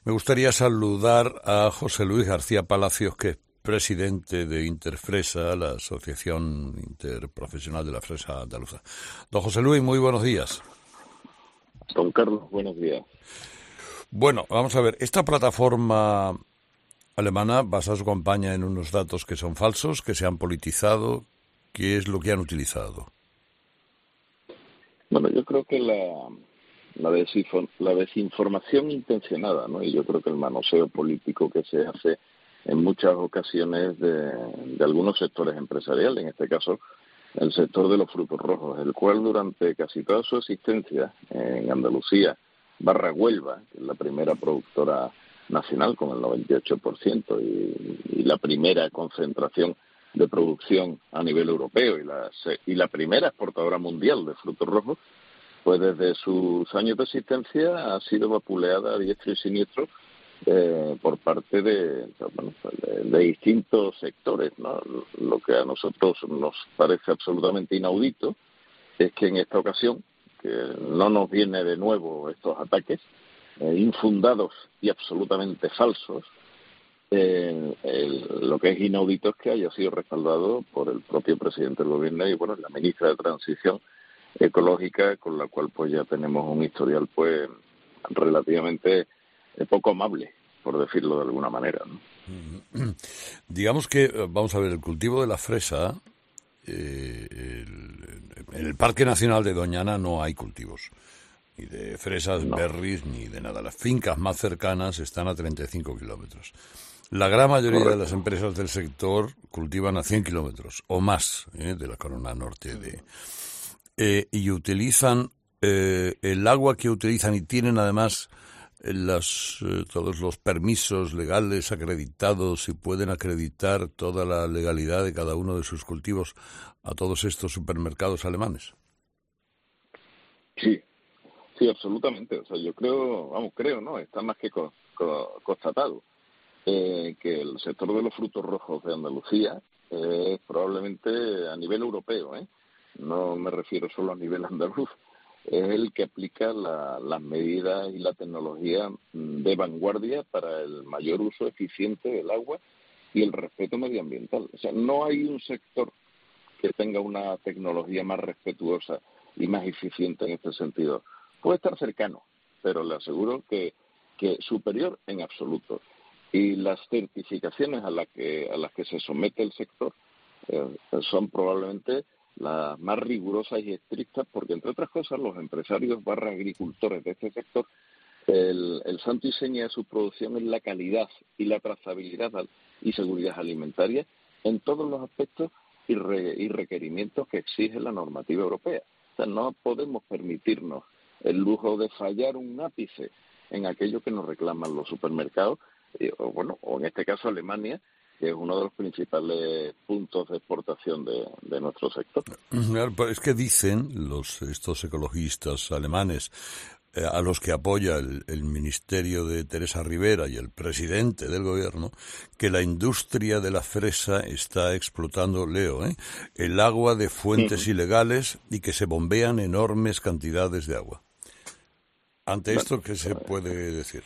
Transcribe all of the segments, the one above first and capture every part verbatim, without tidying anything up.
Me gustaría saludar a José Luis García Palacios, que es presidente de Interfresa, la Asociación Interprofesional de la Fresa Andaluza. Don José Luis, muy buenos días. Don Carlos, buenos días. Bueno, vamos a ver, esta plataforma alemana basa su campaña en unos datos que son falsos, que se han politizado. ¿Qué es lo que han utilizado? Bueno, yo creo que la, la, desinfo, la desinformación intencionada, ¿no? Y yo creo que el manoseo político que se hace en muchas ocasiones de, de algunos sectores empresariales, en este caso el sector de los frutos rojos, el cual durante casi toda su existencia en Andalucía, barra Huelva, que es la primera productora nacional con el noventa y ocho por ciento y, y la primera concentración de producción a nivel europeo y la, y la primera exportadora mundial de frutos rojos, pues desde sus años de existencia ha sido vapuleada a diestro y siniestro eh, por parte de, bueno, de, de distintos sectores, ¿no? Lo que a nosotros nos parece absolutamente inaudito es que en esta ocasión, que no nos viene de nuevo estos ataques eh, infundados y absolutamente falsos, Eh, el, lo que es inaudito es que haya sido respaldado por el propio presidente del gobierno y bueno, la ministra de Transición Ecológica, con la cual pues ya tenemos un historial pues relativamente eh, poco amable, por decirlo de alguna manera, ¿no? Digamos que, vamos a ver, el cultivo de la fresa, eh, el, en el Parque Nacional de Doñana no hay cultivos, ni de fresas, no. berries, ni de nada. Las fincas más cercanas están a treinta y cinco kilómetros. La gran mayoría Correcto. de las empresas del sector cultivan a cien kilómetros o más ¿eh? de la corona norte de eh, y utilizan eh, el agua que utilizan y tienen además las, eh, todos los permisos legales acreditados y pueden acreditar toda la legalidad de cada uno de sus cultivos a todos estos supermercados alemanes. Sí, sí, absolutamente. O sea, yo creo, vamos, creo, ¿no? Está más que co- co- constatado. Eh, que el sector de los frutos rojos de Andalucía es eh, probablemente a nivel europeo, ¿eh? No me refiero solo a nivel andaluz, es el que aplica la, las medidas y la tecnología de vanguardia para el mayor uso eficiente del agua y el respeto medioambiental. O sea, no hay un sector que tenga una tecnología más respetuosa y más eficiente en este sentido. Puede estar cercano, pero le aseguro que, que superior en absoluto. Y las certificaciones a las que a las que se somete el sector eh, son probablemente las más rigurosas y estrictas, porque entre otras cosas los empresarios barra agricultores de este sector, el, el santo y seña de su producción es la calidad y la trazabilidad y seguridad alimentaria en todos los aspectos y, re, y requerimientos que exige la normativa europea. O sea, no podemos permitirnos el lujo de fallar un ápice en aquello que nos reclaman los supermercados, o bueno, o en este caso Alemania, que es uno de los principales puntos de exportación de, de nuestro sector. Es que dicen los estos ecologistas alemanes, eh, a los que apoya el, el ministerio de Teresa Rivera y el presidente del gobierno, que la industria de la fresa está explotando, leo, ¿eh? el agua de fuentes uh-huh. ilegales y que se bombean enormes cantidades de agua. Ante bueno, esto, ¿qué se puede decir?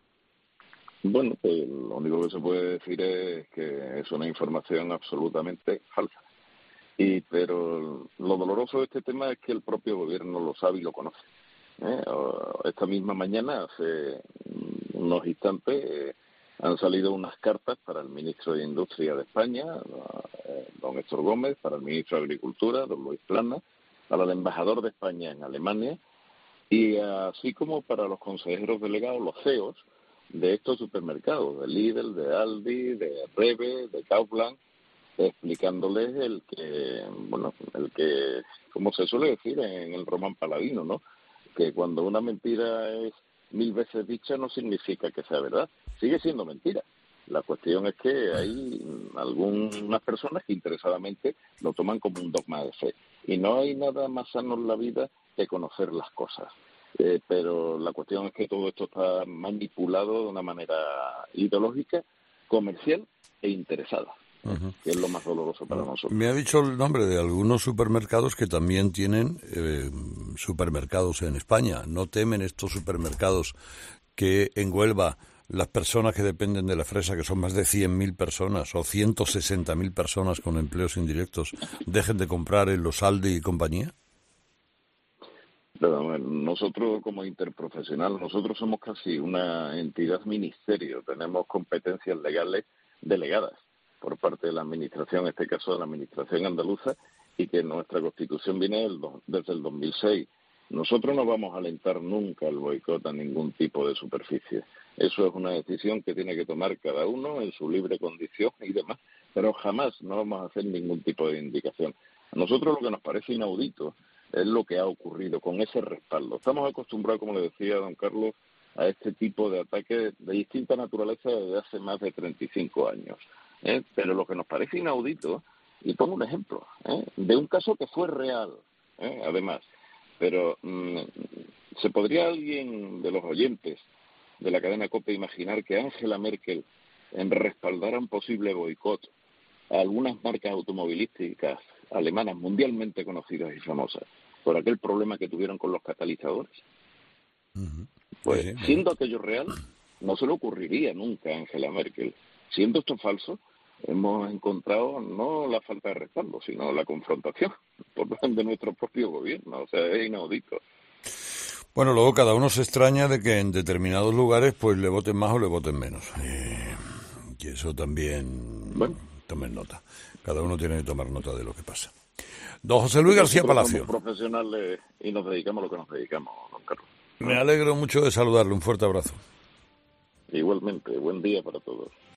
Bueno, pues lo único que se puede decir es que es una información absolutamente falsa. Y pero lo doloroso de este tema es que el propio gobierno lo sabe y lo conoce. ¿eh? Esta misma mañana, hace unos instantes, eh, han salido unas cartas para el ministro de Industria de España, eh, don Héctor Gómez, para el ministro de Agricultura, don Luis Plana, para el embajador de España en Alemania, y así como para los consejeros delegados, los C E Os, de estos supermercados, de Lidl, de Aldi, de Rewe, de Kaufland, explicándoles el que, bueno, el que, como se suele decir en el román paladino, ¿no? Que cuando una mentira es mil veces dicha no significa que sea verdad, sigue siendo mentira. La cuestión es que hay algunas personas que interesadamente lo toman como un dogma de fe. Y no hay nada más sano en la vida que conocer las cosas. Eh, pero la cuestión es que todo esto está manipulado de una manera ideológica, comercial e interesada, uh-huh. que es lo más doloroso para nosotros. Me ha dicho el nombre de algunos supermercados que también tienen eh, supermercados en España. ¿No temen estos supermercados que en Huelva las personas que dependen de la fresa, que son más de cien mil personas o ciento sesenta mil personas con empleos indirectos, dejen de comprar en los Aldi y compañía? Pero, bueno, nosotros como interprofesional, nosotros somos casi una entidad ministerio, tenemos competencias legales delegadas por parte de la Administración, en este caso de la Administración andaluza, y que nuestra Constitución viene del do, desde el dos mil seis. Nosotros no vamos a alentar nunca el boicot a ningún tipo de superficie. Eso es una decisión que tiene que tomar cada uno en su libre condición y demás, pero jamás no vamos a hacer ningún tipo de indicación. A nosotros lo que nos parece inaudito es lo que ha ocurrido con ese respaldo. Estamos acostumbrados, como le decía don Carlos, a este tipo de ataques de distinta naturaleza desde hace más de treinta y cinco años. ¿eh? Pero lo que nos parece inaudito, y pongo un ejemplo, ¿eh? de un caso que fue real, ¿eh? además, pero mmm, ¿se podría alguien de los oyentes de la cadena COPE imaginar que Angela Merkel en respaldara un posible boicot a algunas marcas automovilísticas alemanas mundialmente conocidas y famosas por aquel problema que tuvieron con los catalizadores? Uh-huh. Pues, sí, sí, siendo aquello real, no se le ocurriría nunca a Angela Merkel. Siendo esto falso, hemos encontrado no la falta de respaldo, sino la confrontación por parte de nuestro propio gobierno. O sea, es inaudito. Bueno, luego cada uno se extraña de que en determinados lugares pues le voten más o le voten menos. Eh, y eso también bueno. tomen nota. Cada uno tiene que tomar nota de lo que pasa. Don José Luis García Palacio. Somos profesionales y nos dedicamos a lo que nos dedicamos, don Carlos. Me alegro mucho de saludarle. Un fuerte abrazo. Igualmente. Buen día para todos.